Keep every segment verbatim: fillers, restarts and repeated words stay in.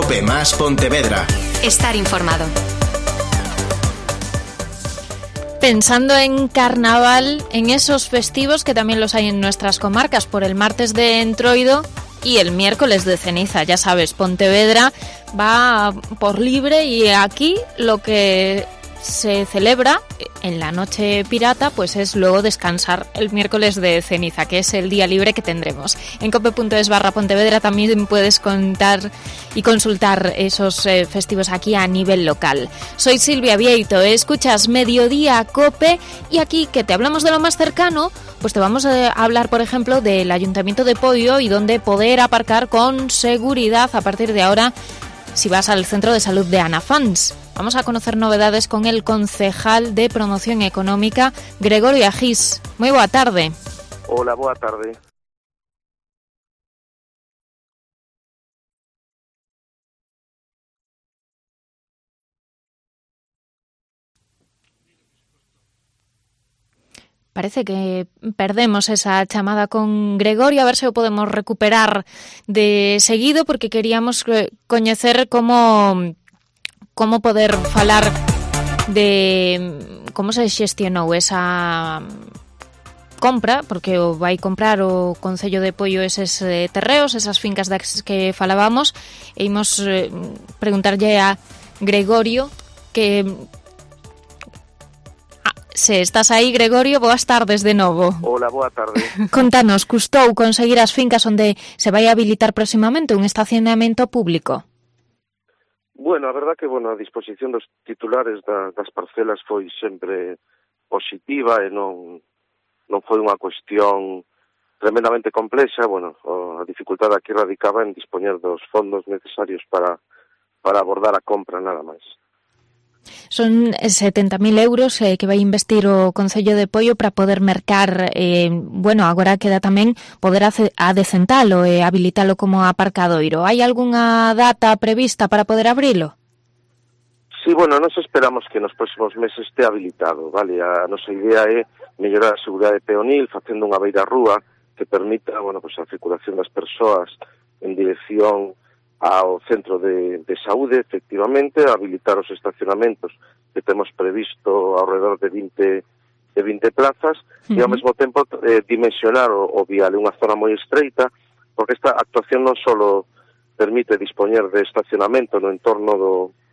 Cope Más Pontevedra. Estar informado. Pensando en carnaval, en esos festivos que también los hay en nuestras comarcas, por el martes de Entroido y el miércoles de ceniza. Ya sabes, Pontevedra va por libre y aquí lo que se celebra en la noche pirata pues es luego descansar el miércoles de ceniza, que es el día libre que tendremos. En cope.es barra Pontevedra también puedes contar y consultar esos eh, festivos aquí a nivel local. Soy Silvia Vieito, escuchas Mediodía Cope y aquí que te hablamos de lo más cercano, pues te vamos a hablar, por ejemplo, del Ayuntamiento de Poio y dónde poder aparcar con seguridad a partir de ahora si vas al Centro de Salud de Anafans. Vamos a conocer novedades con el concejal de Promoción Económica, Gregorio Agís. Moi boa tarde. Hola, boa tarde. Parece que perdemos esa chamada con Gregorio, a ver se o podemos recuperar de seguido, porque queríamos coñecer como como poder falar de como se xestionou esa compra, porque o vai comprar o Concello de Poio eses terreos, esas fincas das que falábamos, e imos preguntarlle a Gregorio que se estás aí, Gregorio, boas tardes de novo. Hola, boa tarde. Contanos, custou conseguir as fincas onde se vai habilitar próximamente un estacionamento público? Bueno, a verdad que, bueno, a disposición dos titulares da, das parcelas foi sempre positiva e non, non foi unha cuestión tremendamente complexa. Bueno, a dificultade aquí radicaba en dispoñer dos fondos necesarios para, para abordar a compra, nada máis. Son setenta mil euros eh, que vai investir o Concello de Poio para poder mercar, eh, bueno, agora queda tamén poder adecentalo e eh, habilitalo como aparcadoiro. Hai algunha data prevista para poder abrilo? Sí, bueno, nos esperamos que nos próximos meses este habilitado, vale? A nosa idea é mellorar a seguridade peonil facendo unha beira rúa que permita, bueno, pues a circulación das persoas en dirección ao centro de, de saúde, efectivamente, habilitar os estacionamentos que temos previsto ao redor de vinte, de vinte plazas, uh-huh. E ao mesmo tempo eh, dimensionar o, o vial, unha zona moi estreita, porque esta actuación non só permite dispoñer de estacionamento no entorno do,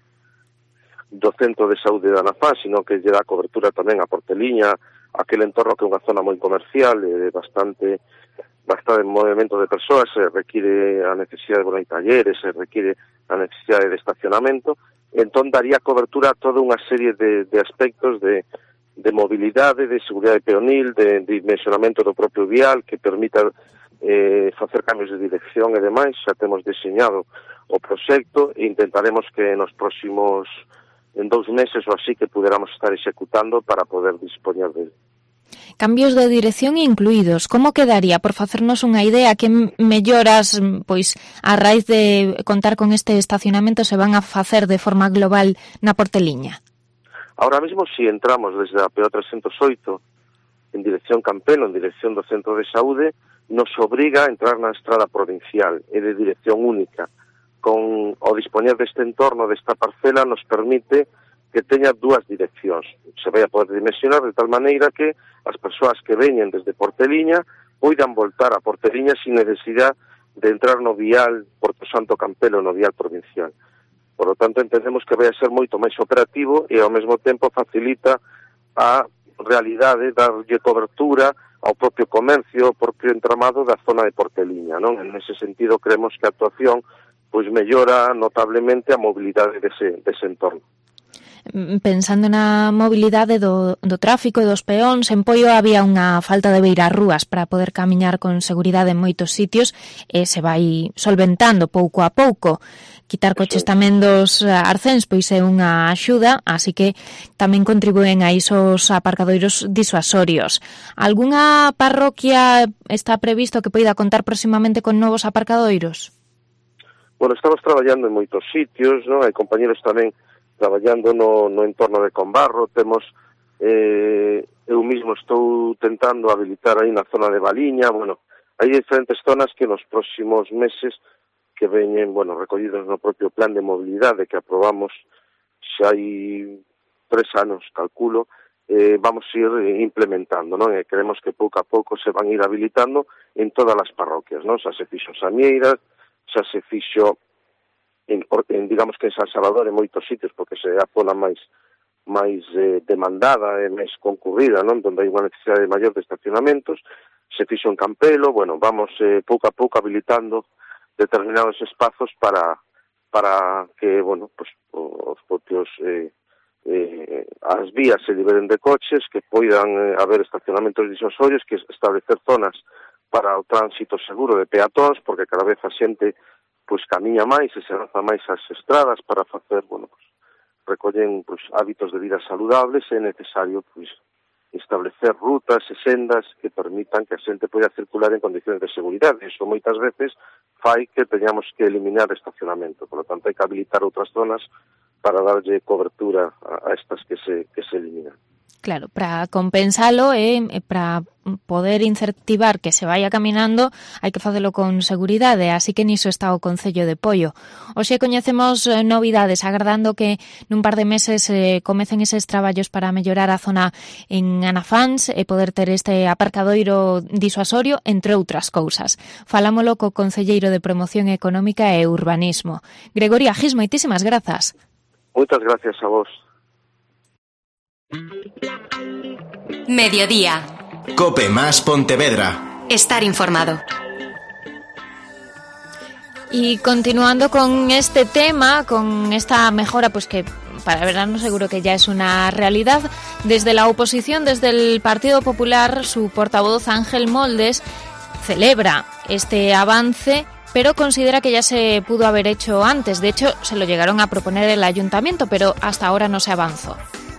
do centro de saúde de Anafán, sino que lle dá cobertura tamén a Porteliña, aquel entorno que é unha zona moi comercial, e bastante bastante movimento de persoas, se require a necesidade de, bueno, hai talleres, se require a necesidade de estacionamento, entón daría cobertura a toda unha serie de, de aspectos de, de mobilidade, de seguridade peonil, de, de dimensionamento do propio vial, que permita eh, facer cambios de dirección e demais. Xa temos diseñado o proxecto e intentaremos que nos próximos, en dous meses ou así, que puderamos estar executando para poder dispoñer de cambios de dirección incluídos. Como quedaría, por facernos unha idea, que melloras, pois, a raíz de contar con este estacionamento se van a facer de forma global na Porteliña? Ahora mesmo, si entramos desde a P O trescentos oito en dirección Campelo, en dirección do Centro de Saúde, nos obriga a entrar na estrada provincial e de dirección única. Con o dispoñer deste entorno, desta parcela, nos permite que teña dúas direccións. Se vai a poder dimensionar de tal maneira que as persoas que veñen desde Porteliña poidan voltar a Porteliña sin necesidade de entrar no vial Porto Santo Campelo, no vial provincial. Por lo tanto, entendemos que vai a ser moito máis operativo e ao mesmo tempo facilita a realidade, darlle cobertura ao propio comercio, ao propio entramado da zona de Porteliña, non? En ese sentido, creemos que a actuación pois mellora notablemente a mobilidade dese, dese entorno. Pensando na mobilidade do, do tráfico e dos peóns, en Poio había unha falta de beiras rúas para poder camiñar con seguridade en moitos sitios e se vai solventando pouco a pouco. Quitar coches tamén dos arcéns pois é unha axuda, así que tamén contribúen a isos aparcadoiros disuasorios. Algúnha parroquia está previsto que poida contar próximamente con novos aparcadoiros? Bueno, estamos traballando en moitos sitios, non? Hai compañeros tamén traballando no, no entorno de Combarro, temos, eh, eu mismo estou tentando habilitar aí na zona de Baliña, bueno, hai diferentes zonas que nos próximos meses que veñen, bueno, recollidos no propio plan de mobilidade que aprobamos xa hai tres anos, calculo, eh, vamos a ir implementando, non? E queremos que pouco a pouco se van ir habilitando en todas as parroquias, non? Xa se fixo en Samieira, xa se fixo en, en digamos que en San Salvador en moitos sitios, porque se é a zona máis máis eh, demandada e máis concurrida, non? Donde hai unha necesidade maior de estacionamentos, se fixo en Campelo, bueno, vamos eh, pouco a pouco habilitando determinados espazos para para que, bueno, pues os propios eh, eh, as vías se liberen de coches, que poidan eh, haber estacionamentos disuasorios, que establecer zonas para o tránsito seguro de peatóns, porque cada vez a xente pois camiña máis e se lanza máis ás estradas para facer, bueno, pues, recollen pues, hábitos de vida saludables, é necesario pues, establecer rutas e sendas que permitan que a xente poida circular en condicións de seguridade. Iso moitas veces fai que teñamos que eliminar estacionamento, por lo tanto hai que habilitar outras zonas para darlle cobertura a, a estas que se, que se eliminan. Claro, para compensalo e eh, para poder incentivar que se vaya caminando hai que facelo con seguridade, así que niso está o Concello de Poio. Hoxe coñecemos eh, novidades, agardando que nun par de meses eh, comecen eses traballos para mellorar a zona en Anafáns e poder ter este aparcadoiro disuasorio, entre outras cousas. Falámolo co Concelleiro de Promoción Económica e Urbanismo. Gregorio Agis, moitísimas grazas. Moitas gracias a vos. Mediodía. Cope más Pontevedra. Estar informado. Y continuando con este tema, con esta mejora, pues que para el verano seguro que ya es una realidad, desde la oposición, desde el Partido Popular, su portavoz Ángel Moldes celebra este avance, pero considera que ya se pudo haber hecho antes. De hecho, se lo llegaron a proponer el ayuntamiento, pero hasta ahora no se avanzó.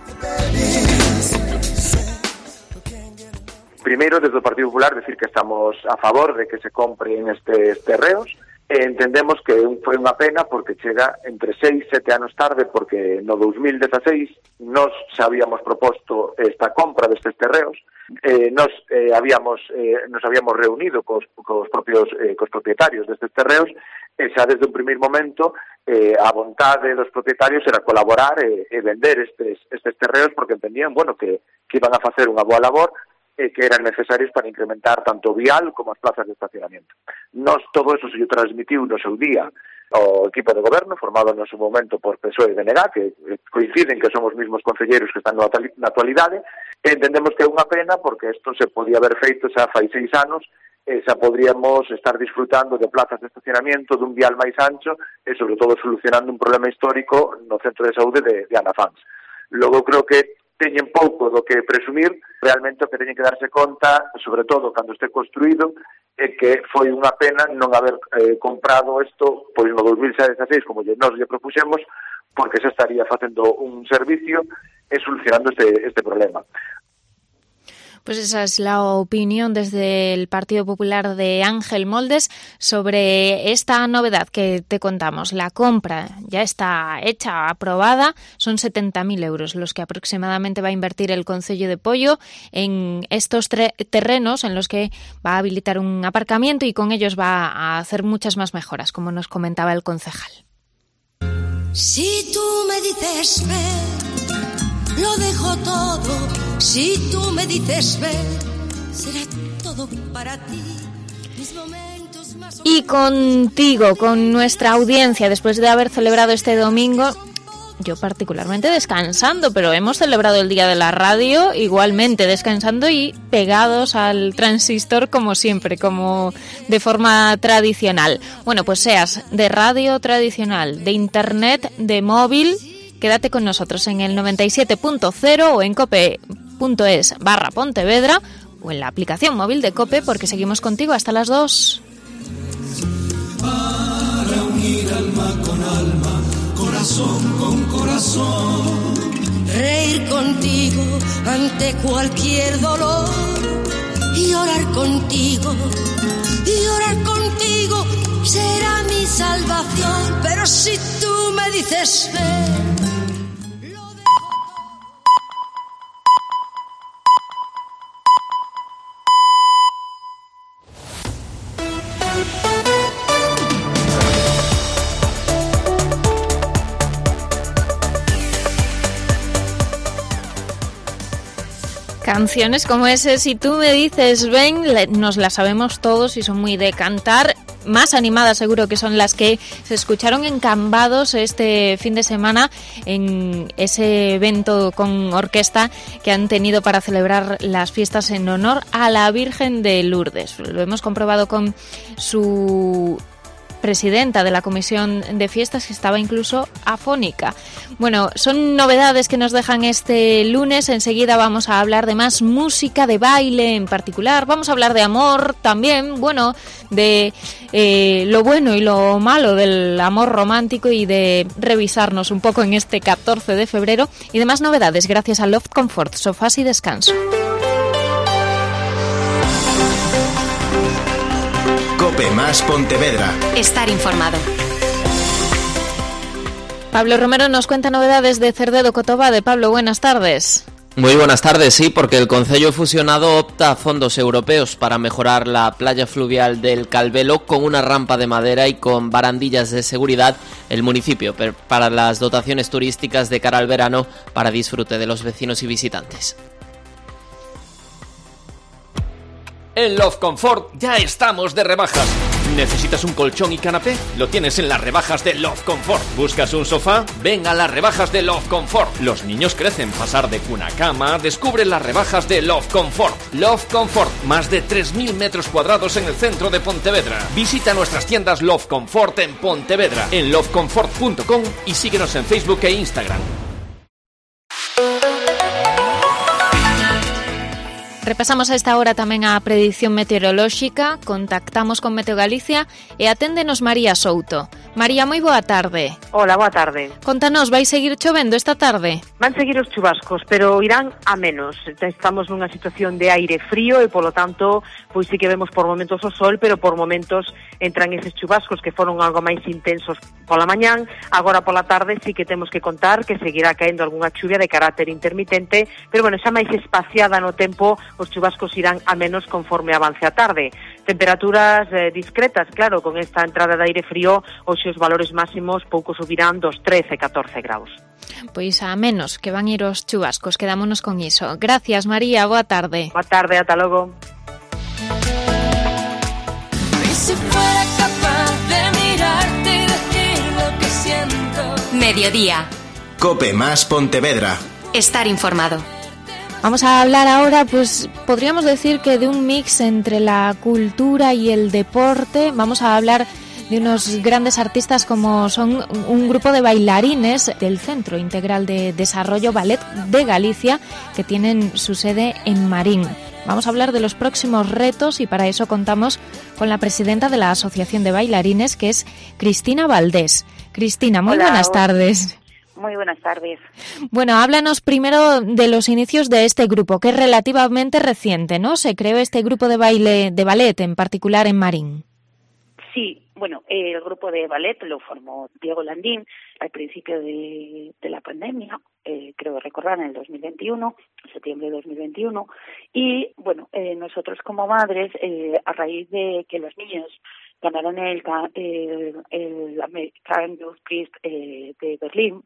Primeiro, desde o Partido Popular, decir que estamos a favor de que se compren estes terreos. E entendemos que foi unha pena porque chega entre seis e sete anos tarde, porque no dos mil dezaseis nos xa habíamos proposto esta compra destes terreos. Eh, nos eh, habíamos eh, nos habíamos reunido cos, cos propios eh, cos propietarios destes terreos e xa desde un primeiro momento eh, a vontade dos propietarios era colaborar e, e vender estes, estes terreos porque entendían, bueno, que, que iban a facer unha boa labor e que eran necesarios para incrementar tanto o vial como as plazas de estacionamento. Nos todo eso se lle transmitiu no seu día ao equipo de goberno, formado no seu momento por P S O E e B N G, que coinciden que somos os mismos concelleiros que están na actualidade, e entendemos que é unha pena porque isto se podía haber feito xa fai seis anos e xa podríamos estar disfrutando de plazas de estacionamento, dun vial máis ancho e, sobre todo, solucionando un problema histórico no centro de saúde de, de Anafáns. Logo, creo que teñen pouco do que presumir, realmente o que teñen que darse conta, sobre todo cando este construído, é que foi unha pena non haber eh, comprado isto pois no dos mil dezaseis, como nós lle propuxemos, porque se estaría facendo un servicio e solucionando este, este problema. Pues esa es la opinión desde el Partido Popular de Ángel Moldes sobre esta novedad que te contamos. La compra ya está hecha, aprobada, son setenta mil euros los que aproximadamente va a invertir el Concello de Poio en estos tre- terrenos en los que va a habilitar un aparcamiento y con ellos va a hacer muchas más mejoras, como nos comentaba el concejal. Si tú me dices ven, lo dejo todo. Si tú me dices ven, será todo para ti. Mis momentos más... Y contigo, con nuestra audiencia, después de haber celebrado este domingo, yo particularmente descansando, pero hemos celebrado el Día de la Radio igualmente descansando y pegados al transistor como siempre, como de forma tradicional. Bueno, pues seas de radio tradicional, de internet, de móvil, quédate con nosotros en el noventa y siete punto cero o en cope.es barra Pontevedra o en la aplicación móvil de Cope, porque seguimos contigo hasta las dos. Para unir alma con alma, corazón con corazón. Reír contigo ante cualquier dolor y orar contigo, y orar contigo será mi salvación. Pero si tú me dices ven, canciones como ese Si tú me dices ven, nos las sabemos todos y son muy de cantar. Más animadas seguro que son las que se escucharon en Cambados este fin de semana en ese evento con orquesta que han tenido para celebrar las fiestas en honor a la Virgen de Lourdes. Lo hemos comprobado con su presidenta de la Comisión de Fiestas, que estaba incluso afónica. Bueno, son novedades que nos dejan este lunes. Enseguida vamos a hablar de más música, de baile en particular. Vamos a hablar de amor también, bueno, de eh, lo bueno y lo malo del amor romántico y de revisarnos un poco en este catorce de febrero y demás novedades gracias a Loft Comfort, sofás y descanso. Cope más Pontevedra. Estar informado. Pablo Romero nos cuenta novedades de Cerdedo Cotobade. Pablo, buenas tardes. Muy buenas tardes, sí, porque el Concello Fusionado opta a fondos europeos para mejorar la playa fluvial del Calvelo con una rampa de madera y con barandillas de seguridad. El municipio para las dotaciones turísticas de cara al verano para disfrute de los vecinos y visitantes. En Love Comfort ya estamos de rebajas. ¿Necesitas un colchón y canapé? Lo tienes en las rebajas de Love Comfort. ¿Buscas un sofá? Ven a las rebajas de Love Comfort. Los niños crecen, pasar de cuna a cama. Descubre las rebajas de Love Comfort. Love Comfort, más de tres mil metros cuadrados en el centro de Pontevedra. Visita nuestras tiendas Love Comfort en Pontevedra, en love comfort punto com y síguenos en Facebook e Instagram. Repasamos a esta hora tamén a predición meteorolóxica, contactamos con Meteo Galicia e aténdenos María Souto. María, moi boa tarde. Hola, boa tarde. Contanos, vai seguir chovendo esta tarde? Van seguir os chubascos, pero irán a menos. Estamos nunha situación de aire frío e, polo tanto, pois sí que vemos por momentos o sol, pero por momentos entran eses chubascos que foron algo máis intensos pola mañán. Agora pola tarde sí que temos que contar que seguirá caendo algunha chuvia de carácter intermitente, pero, bueno, xa máis espaciada no tempo. Os chubascos irán a menos conforme avance a tarde. Temperaturas eh, discretas, claro, con esta entrada de aire frío, hoxe os valores máximos pouco subirán dos trece, catorce graus. Pois a menos que van ir os chubascos, quedámonos con iso. Gracias, María, boa tarde. Boa tarde, ata logo. Mediodía. Cope más Pontevedra. Estar informado. Vamos a hablar ahora, pues podríamos decir que de un mix entre la cultura y el deporte. Vamos a hablar de unos grandes artistas como son un grupo de bailarines del Centro Integral de Desarrollo Ballet de Galicia, que tienen su sede en Marín. Vamos a hablar de los próximos retos y para eso contamos con la presidenta de la Asociación de Bailarines, que es Cristina Valdés. Cristina, muy Hola, buenas tardes. Muy buenas tardes. Bueno, háblanos primero de los inicios de este grupo, que es relativamente reciente, ¿no? Se creó este grupo de baile, de ballet, en particular en Marín. Sí, bueno, el grupo de ballet lo formó Diego Landín al principio de, de la pandemia, eh, creo recordar, en el dos mil veintiuno, septiembre de dos mil veintiuno, y bueno, eh, nosotros como madres, eh, a raíz de que los niños ganaron el, el, el American Youth Prix eh, de Berlín,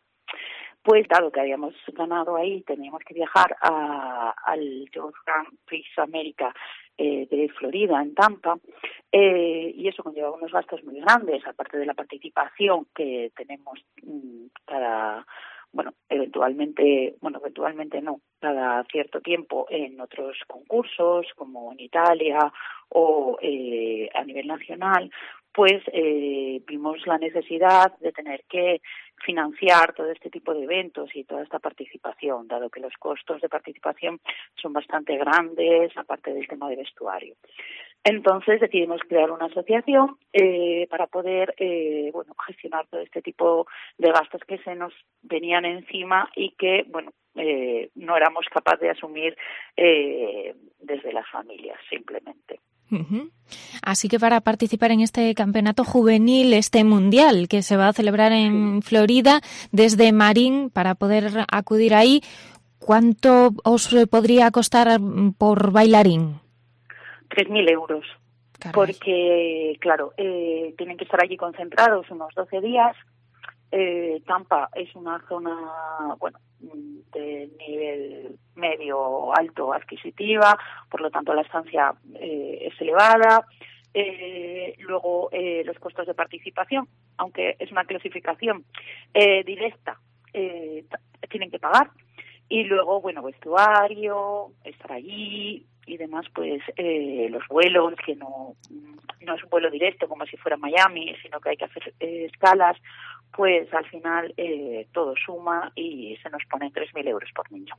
pues dado que habíamos ganado ahí, teníamos que viajar a, al Youth Grand Prix América eh, de Florida, en Tampa, eh, y eso conlleva unos gastos muy grandes, aparte de la participación que tenemos mmm, cada, bueno, eventualmente, bueno, eventualmente no, cada cierto tiempo en otros concursos, como en Italia o eh, a nivel nacional, pues eh, vimos la necesidad de tener que financiar todo este tipo de eventos y toda esta participación, dado que los costos de participación son bastante grandes, aparte del tema de vestuario. Entonces decidimos crear una asociación eh, para poder eh, bueno, gestionar todo este tipo de gastos que se nos venían encima y que bueno eh, no éramos capaces de asumir eh, desde las familias, simplemente. Uh-huh. Así que para participar en este campeonato juvenil, este mundial que se va a celebrar en Florida desde Marín, para poder acudir ahí, ¿cuánto os podría costar por bailarín? tres mil euros. Caray. Porque, claro, eh, tienen que estar allí concentrados unos doce días. Eh, Tampa es una zona, bueno, de nivel medio alto adquisitiva, por lo tanto la estancia eh, es elevada. Eh, luego eh, los costos de participación, aunque es una clasificación eh, directa, eh, t- tienen que pagar. Y luego, bueno, vestuario, estar allí y demás, pues eh, los vuelos, que no, no es un vuelo directo como si fuera Miami, sino que hay que hacer eh, escalas, pues al final eh, todo suma y se nos pone tres mil euros por niño.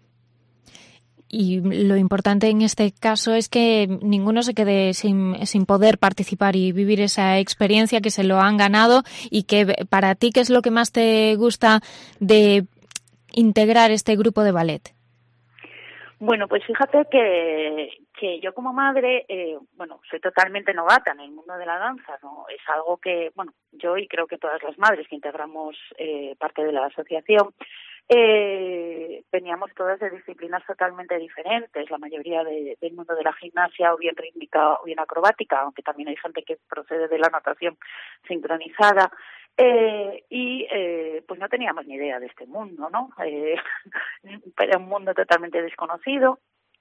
Y lo importante en este caso es que ninguno se quede sin, sin poder participar y vivir esa experiencia, que se lo han ganado. Y que para ti, ¿qué es lo que más te gusta de integrar este grupo de ballet? Bueno, pues fíjate que, que yo como madre, eh, bueno, soy totalmente novata en el mundo de la danza, ¿no? Es algo que, bueno, yo y creo que todas las madres que integramos eh, parte de la asociación, Eh, veníamos todas de disciplinas totalmente diferentes, la mayoría de, del mundo de la gimnasia, o bien rítmica o bien acrobática, aunque también hay gente que procede de la natación sincronizada, eh, y eh, pues no teníamos ni idea de este mundo, ¿no? Eh, era un mundo totalmente desconocido.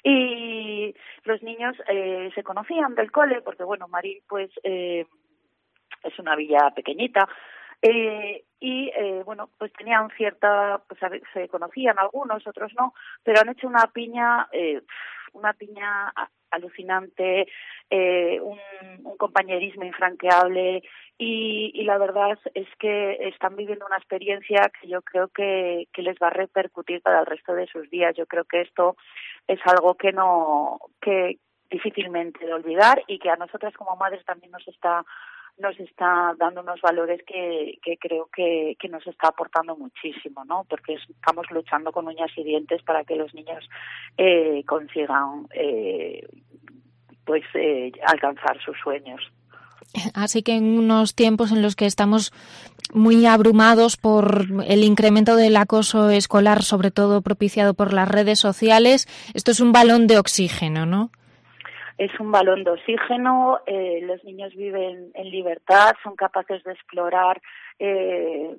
Y los niños eh, se conocían del cole, porque bueno, Marín pues eh, es una villa pequeñita, Eh, y eh, bueno, pues tenían cierta, pues se conocían algunos, otros no, pero han hecho una piña, eh, una piña alucinante, eh, un, un compañerismo infranqueable y, y la verdad es que están viviendo una experiencia que yo creo que, que les va a repercutir para el resto de sus días. Yo creo que esto es algo que no, que difícilmente de olvidar y que a nosotras como madres también nos está nos está dando unos valores que, que creo que, que nos está aportando muchísimo, ¿no? Porque estamos luchando con uñas y dientes para que los niños eh, consigan eh, pues eh, alcanzar sus sueños. Así que en unos tiempos en los que estamos muy abrumados por el incremento del acoso escolar, sobre todo propiciado por las redes sociales, esto es un balón de oxígeno, ¿no? Es un balón de oxígeno, eh, los niños viven en libertad, son capaces de explorar eh,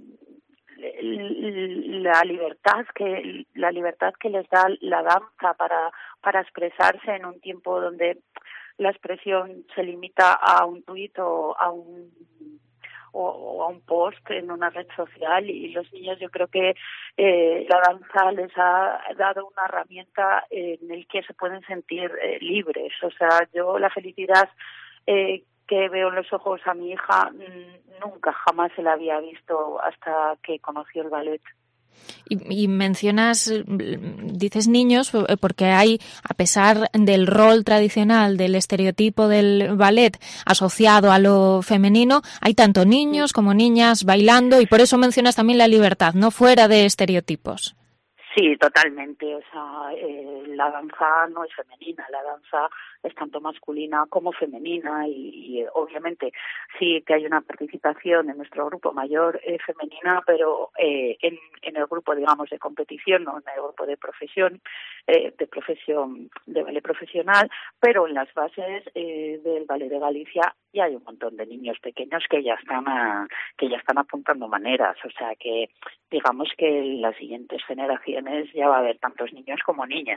la libertad que la libertad que les da la danza para para expresarse en un tiempo donde la expresión se limita a un tuit o a un o a un post en una red social, y los niños, yo creo que eh, la danza les ha dado una herramienta en el que se pueden sentir eh, libres. O sea, yo la felicidad eh, que veo en los ojos a mi hija nunca, jamás se la había visto hasta que conoció el ballet. Y, y mencionas, dices niños, porque hay, a pesar del rol tradicional, del estereotipo del ballet asociado a lo femenino, hay tanto niños como niñas bailando, y por eso mencionas también la libertad, no fuera de estereotipos. Sí, totalmente. O sea, eh, la danza no es femenina, la danza es tanto masculina como femenina y, y obviamente sí que hay una participación en nuestro grupo mayor eh, femenina, pero eh, en, en el grupo, digamos, de competición, no en el grupo de profesión, eh, de profesión, de ballet profesional, pero en las bases eh, del Ballet de Galicia ya hay un montón de niños pequeños que ya están a, que ya están apuntando maneras. O sea que digamos que en las siguientes generaciones ya va a haber tantos niños como niñas.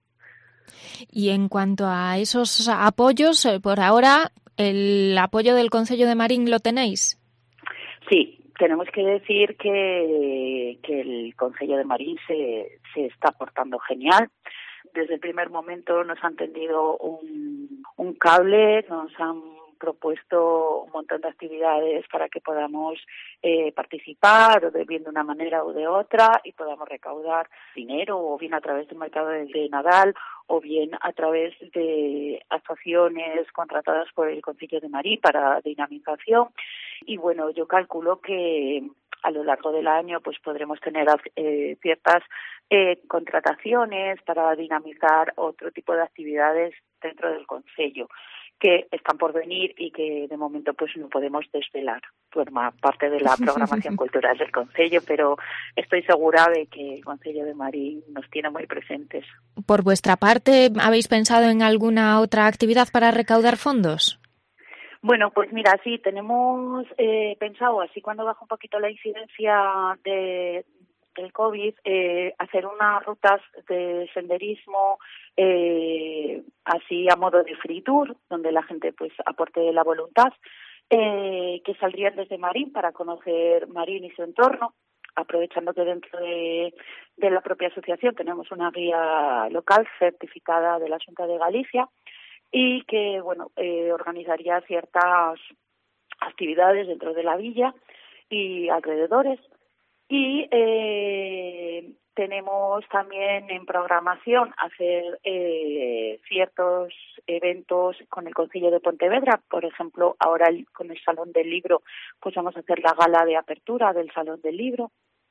Y en cuanto a esos apoyos, por ahora, ¿el apoyo del Concello de Marín lo tenéis? Sí, tenemos que decir que, que el Concello de Marín se, se está portando genial. Desde el primer momento nos han tendido un, un cable, nos han propuesto un montón de actividades para que podamos eh, participar, o de bien de una manera o de otra, y podamos recaudar dinero, o bien a través del mercado de, de Nadal, o bien a través de actuaciones contratadas por el Concello de Marín para dinamización. Y bueno, yo calculo que a lo largo del año pues podremos tener eh, ciertas eh, contrataciones para dinamizar otro tipo de actividades dentro del Concello, que están por venir y que de momento pues no podemos desvelar. Forma parte de la programación cultural del Concello, pero estoy segura de que el Concello de Marín nos tiene muy presentes. Por vuestra parte, ¿habéis pensado en alguna otra actividad para recaudar fondos? Bueno, pues mira, sí, tenemos eh, pensado, así cuando baja un poquito la incidencia de, el COVID, eh, hacer unas rutas de senderismo eh, así a modo de free tour, donde la gente pues aporte la voluntad, eh, que saldrían desde Marín para conocer Marín y su entorno, aprovechando que dentro de, de la propia asociación tenemos una guía local certificada de la Xunta de Galicia y que, bueno, eh, organizaría ciertas actividades dentro de la villa y alrededores. Y eh, tenemos también en programación hacer eh, ciertos eventos con el Concello de Pontevedra. Por ejemplo, ahora el, con el Salón del Libro, pues vamos a hacer la gala de apertura del Salón del Libro.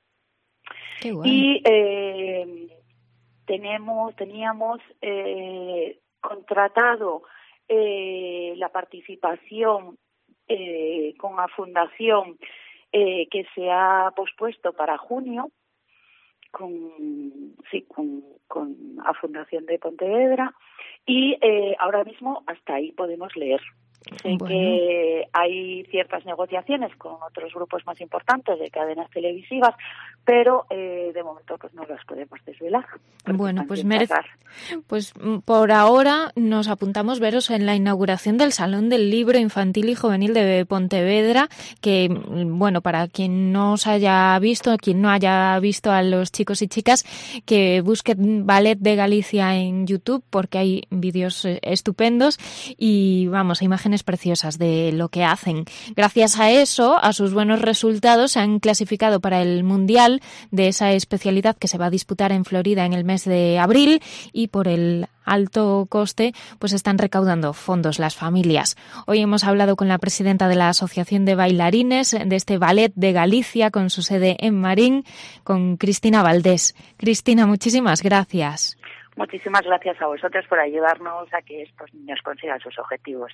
Qué guay. Y eh, tenemos, teníamos eh, contratado eh, la participación eh, con la Fundación Eh, que se ha pospuesto para junio con sí con, con la Fundación de Pontevedra y eh, ahora mismo hasta ahí podemos leer. Sé bueno. que hay ciertas negociaciones con otros grupos más importantes de cadenas televisivas, pero eh, de momento pues no las podemos desvelar. Bueno, pues merece, pues por ahora nos apuntamos veros en la inauguración del Salón del Libro Infantil y Juvenil de Pontevedra, que bueno, para quien no os haya visto, quien no haya visto a los chicos y chicas, que busquen Ballet de Galicia en YouTube, porque hay vídeos estupendos y vamos, imágenes preciosas de lo que hacen. Gracias a eso, a sus buenos resultados, se han clasificado para el Mundial de esa especialidad que se va a disputar en Florida en el mes de abril y por el alto coste, pues están recaudando fondos las familias. Hoy hemos hablado con la presidenta de la Asociación de Bailarines de este Ballet de Galicia con su sede en Marín, con Cristina Valdés. Cristina, muchísimas gracias. Muchísimas gracias a vosotros por ayudarnos a que estos niños consigan sus objetivos.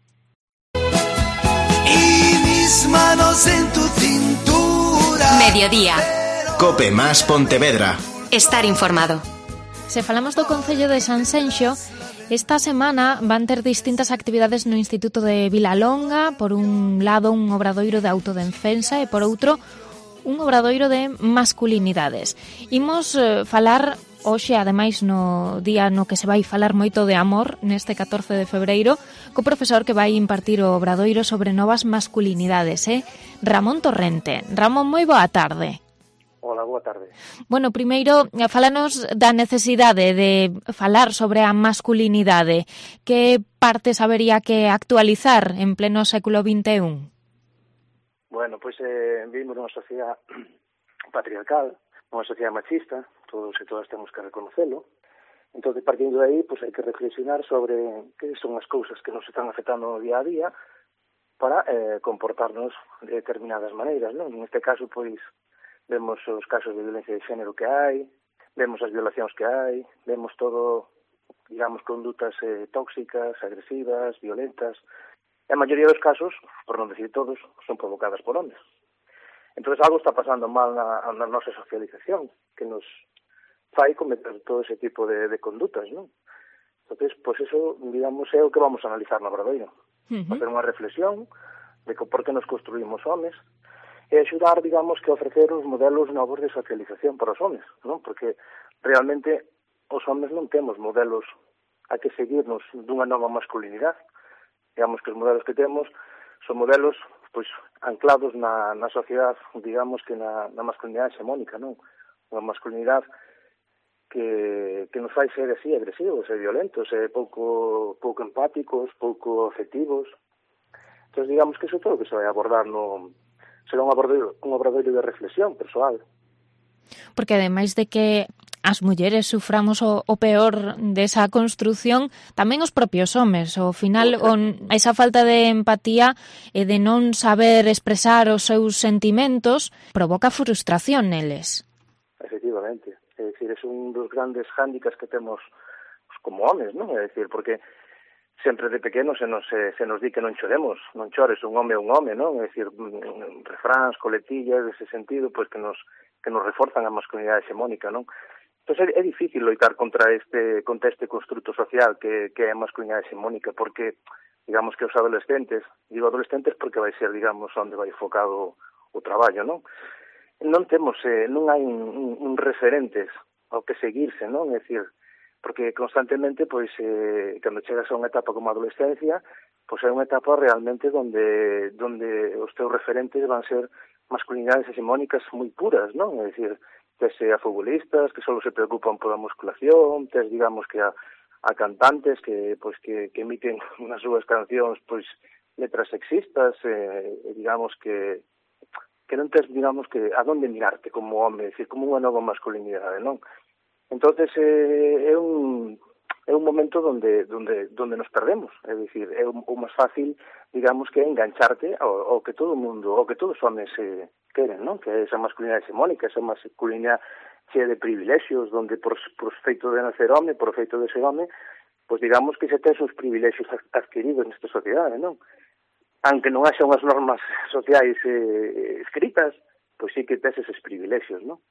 Y mis manos en tu cintura. Mediodía. Cope más Pontevedra. Estar informado. Se falamos do Concello de Sanxenxo, esta semana van ter distintas actividades no Instituto de Vilalonga, por un lado un obradoiro de autodefensa e por outro un obradoiro de masculinidades. Imos eh, falar hoxe, ademais, no día no que se vai falar moito de amor, neste catorce de febreiro, co profesor que vai impartir o obradoiro sobre novas masculinidades, eh? Ramón Torrente. Ramón, moi boa tarde. Hola, boa tarde. Bueno, primeiro, falanos da necesidade de falar sobre a masculinidade. Que partes habería que actualizar en pleno século vinte e un? Bueno, pois pues, eh, vivimos nunha sociedade patriarcal, unha sociedade machista, todos e todas temos que reconocelo. Entón, partindo de aí, pois pues, hai que reflexionar sobre que son as cousas que nos están afectando día a día para eh, comportarnos de determinadas maneiras, non? En este caso, pois, vemos os casos de violencia de xénero que hai, vemos as violacións que hai, vemos todo, digamos, condutas eh, tóxicas, agresivas, violentas. E a maioría dos casos, por non decir todos, son provocadas por homes. Entón, algo está pasando mal na, na nosa socialización, que nos fai cometer todo ese tipo de, de condutas, non? Entón, pois eso, digamos, é o que vamos a analizar no obradoiro. Uh-huh. Facer unha reflexión de que por que nos construímos homes e axudar, digamos, que ofrecer uns modelos novos de socialización para os homes, non? Porque realmente os homes non temos modelos a que seguirnos dunha nova masculinidade. Digamos que os modelos que temos son modelos pois anclados na, na sociedade, digamos que na, na masculinidade hexemónica, non? Unha masculinidade que, que nos fai ser así agresivos e violentos, e pouco, pouco empáticos, pouco afectivos. Entón, digamos que iso todo que se vai abordar no... será un obradoiro, un obradoiro de reflexión persoal. Porque ademais de que as mulleres suframos o, o peor desa construción, tamén os propios homes. Ao final, on, esa falta de empatía e de non saber expresar os seus sentimentos provoca frustración neles. Efectivamente. É dicir, é un dos grandes hándicaps que temos como homes, non? É dicir, porque sempre de pequenos se nos, se, se nos di que non choremos, non chores, un home é un home, non? É dicir, refráns, coletillas, dese sentido, pois que nos que nos reforzan a masculinidade hexemónica, non? Entón, é, é difícil loitar contra este, contra este construto social que, que é a masculinidade hexemónica, porque, digamos que os adolescentes, digo adolescentes porque vai ser, digamos, onde vai focado o traballo, non? non temos, eh, non hai un, un, un referentes ao que seguirse, non? É dicir, porque constantemente, pois, eh, cando chegas a unha etapa como a adolescencia, pois é unha etapa realmente donde donde os teus referentes van ser masculinidades hegemónicas moi puras, non? É dicir, tes a futbolistas que só se preocupan pola musculación, tes, digamos, que a, a cantantes que, pois, que, que emiten nas súas cancións, pois, letras sexistas, eh, digamos que que non tes, digamos, que a donde mirarte como home, é dicir, como unha nova masculinidade, non? Entonces eh, é un é un momento donde donde donde nos perdemos, é dicir, é o, o máis fácil, digamos, que engancharte ao, ao que todo o mundo, ao que todos os homes eh, queren, non? Que é esa masculinidade hegemónica, esa masculinidade chea de privilexios, donde por, por feito de nacer home, por feito de ser home, pois digamos que se tes os privilexios adquiridos nesta sociedade, non? Aunque non haxa unhas normas sociais eh, escritas, pois sí que tes eses privilexios, non?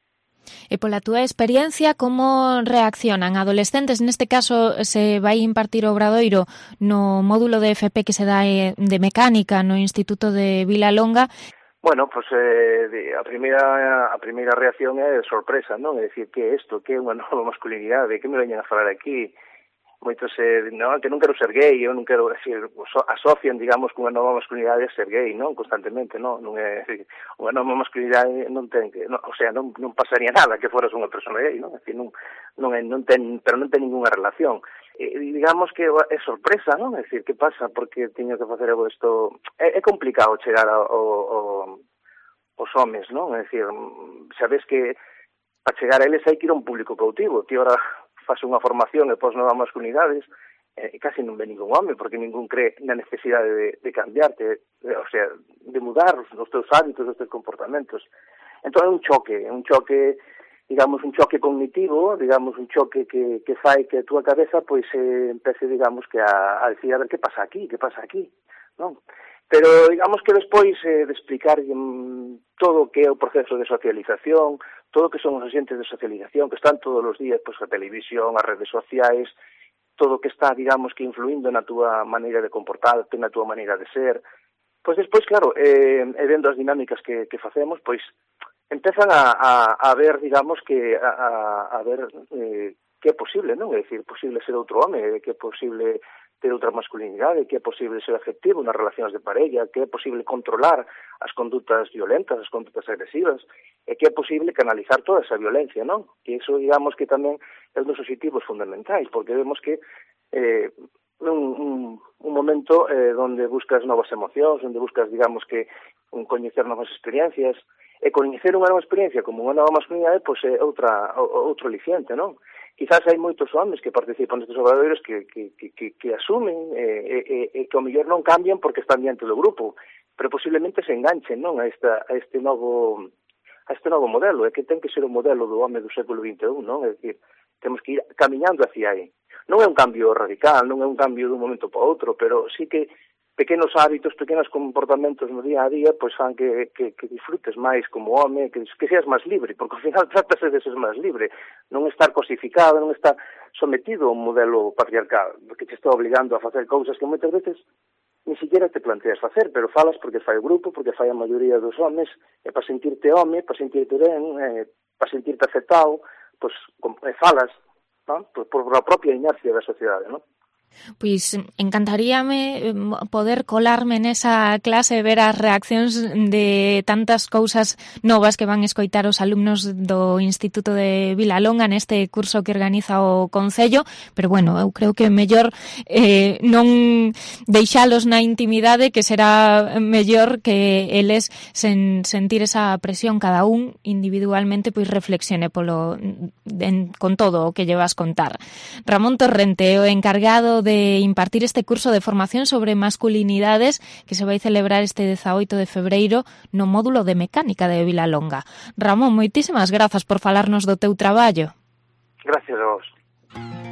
E pola túa experiencia, como reaccionan adolescentes? Neste caso, se vai impartir o obradoiro no módulo de F P que se dá de mecánica no Instituto de Vilalonga. Bueno, pois eh, a primeira a primeira reacción é de sorpresa, non? É dicir, que é isto, que é unha nova masculinidade, que me veñen a falar aquí? Moitos, eh, non, que non quero ser gay, eu non quero, decir, asocian, digamos, con unha nova masculinidade a ser gay, non? Constantemente, non? Non é, decir, unha nova masculinidade non ten que, non, o sea, non, non pasaría nada que foras unha persona gay, non? É dicir, non, non, é, non ten, pero non ten ninguna relación. E, digamos que é sorpresa, non? É dicir, que pasa? Porque teño que facer algo isto... É, é complicado chegar ao, ao, aos homes, non? É dicir, sabes que para chegar a eles hai que ir a un público cautivo. Ti ahora faz unha formación e pos novas masculinidades e casi non ve ningún home, porque ningún cree na necesidade de, de cambiarte, de, o sea, de mudar os, os teus hábitos, os teus comportamentos. Entón é un choque, é un choque, digamos, un choque cognitivo, digamos, un choque que, que fai que a túa cabeza, pois, eh, empece, digamos, que a, a decir, a ver, que pasa aquí, que pasa aquí, non? Pero, digamos que despois eh, de explicar um, todo o que é o proceso de socialización, todo o que son os agentes de socialización, que están todos os días, pois, a televisión, as redes sociais, todo o que está, digamos, que influindo na túa maneira de comportarte, na túa maneira de ser, pois despois, claro, eh, e vendo as dinámicas que, que facemos, pois, empezan a, a, a ver, digamos, que a, a, a ver eh, que é posible, non? É dicir, posible ser outro home, que é posible ter outra masculinidade, que é posible ser afectivo nas relacións de parella, que é posible controlar as condutas violentas, as condutas agresivas, e que é posible canalizar toda esa violencia, non? E iso, digamos, que tamén é un dos obxectivos fundamentais, porque vemos que eh, un, un, un momento eh, onde buscas novas emocións, onde buscas, digamos, que un coñecer novas experiencias, e coñecer unha nova experiencia como unha nova masculinidade, pois é outra, outro aliciente, non? Quizás hai moitos homens que participan nestes obradoiros que, que, que, que, que asumen e, e, e que ao mellor non cambian porque están diante do grupo, pero posiblemente se enganchen, non, a, esta, a este novo a este novo modelo, é que ten que ser o modelo do home do século vinte e un, non? É dicir, temos que ir camiñando hacia aí. Non é un cambio radical, non é un cambio dun momento para outro, pero sí que pequenos hábitos, pequenos comportamentos no día a día, pois fan que, que, que disfrutes máis como home, que, que seas máis libre, porque ao final trátase de ser máis libre, non estar cosificado, non estar sometido a un modelo patriarcal, que te está obligando a facer cousas que moitas veces ni siquiera te planteas facer, pero falas porque fai o grupo, porque fai a maioría dos homes, e para sentirte home, para sentirte ben, eh, para sentirte aceptado, pois eh, falas, non? Por, por a propia inercia da sociedade, non? Pois encantaríame poder colarme nesa clase e ver as reaccións de tantas cousas novas que van escoitar os alumnos do Instituto de Vilalonga neste curso que organiza o Concello, pero bueno, eu creo que mellor eh, non deixalos na intimidade, que será mellor que eles sen sentir esa presión cada un individualmente, pois reflexione polo en, con todo o que llevas contar. Ramón Torrente, o encargado de impartir este curso de formación sobre masculinidades que se vai celebrar este dezaoito de febreiro no módulo de mecánica de Vilalonga. Ramón, moitísimas grazas por falarnos do teu traballo. Gracias a vos.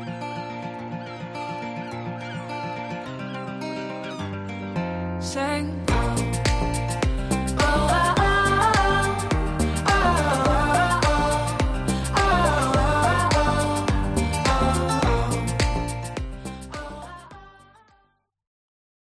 Sing